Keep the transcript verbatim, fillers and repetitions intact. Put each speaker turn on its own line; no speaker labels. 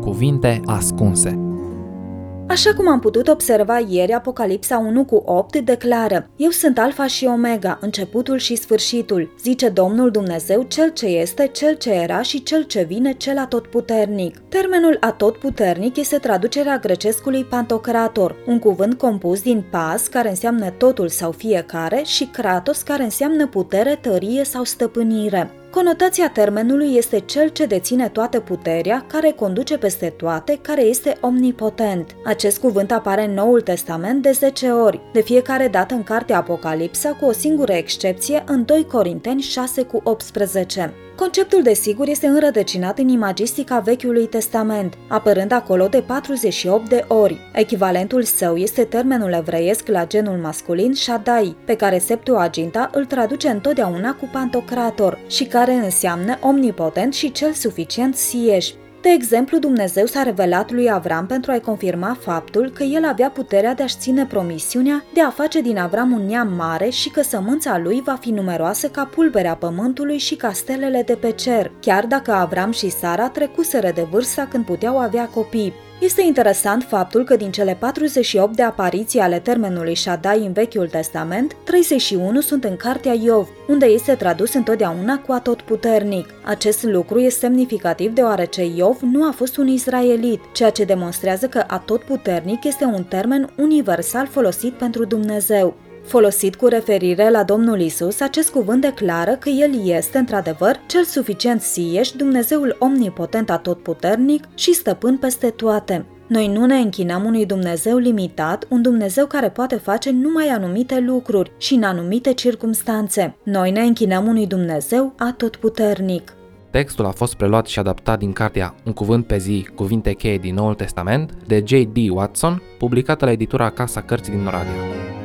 Cuvinte ascunse.
Așa cum am putut observa ieri, Apocalipsa unu cu opt declară: Eu sunt Alfa și Omega, începutul și sfârșitul, zice Domnul Dumnezeu, Cel ce este, Cel ce era și Cel ce vine, Cel atotputernic. Termenul atotputernic este traducerea grecescului pantocrator, un cuvânt compus din pas, care înseamnă totul sau fiecare, și kratos, care înseamnă putere, tărie sau stăpânire. Conotația termenului este cel ce deține toată puterea, care conduce peste toate, care este omnipotent. Acest cuvânt apare în Noul Testament de zece ori, de fiecare dată în cartea Apocalipsa, cu o singură excepție în doi Corinteni șase cu optsprezece. Conceptul, desigur, este înrădăcinat în imagistica Vechiului Testament, apărând acolo de patruzeci și opt de ori. Echivalentul său este termenul evreiesc la genul masculin Shaddai, pe care Septuaginta îl traduce întotdeauna cu pantocrator și care înseamnă omnipotent și cel suficient sieș. De exemplu, Dumnezeu s-a revelat lui Avram pentru a-i confirma faptul că el avea puterea de a-și ține promisiunea de a face din Avram un neam mare și că sămânța lui va fi numeroasă ca pulberea pământului și ca stelele de pe cer, chiar dacă Avram și Sara trecuseră de vârsta când puteau avea copii. Este interesant faptul că din cele patruzeci și opt de apariții ale termenului Shaddai în Vechiul Testament, treizeci și unu sunt în cartea Iov, unde este tradus întotdeauna cu atotputernic. Acest lucru este semnificativ deoarece Iov nu a fost un izraelit, ceea ce demonstrează că atotputernic este un termen universal folosit pentru Dumnezeu. Folosit cu referire la Domnul Isus, acest cuvânt declară că El este, într-adevăr, cel suficient sieș, Dumnezeul omnipotent atotputernic și stăpân peste toate. Noi nu ne închinăm unui Dumnezeu limitat, un Dumnezeu care poate face numai anumite lucruri și în anumite circumstanțe. Noi ne închinăm unui Dumnezeu atotputernic.
Textul a fost preluat și adaptat din cartea Un cuvânt pe zi, cuvinte cheie din Noul Testament, de J D Watson, publicată la editura Casa Cărții din Oradea.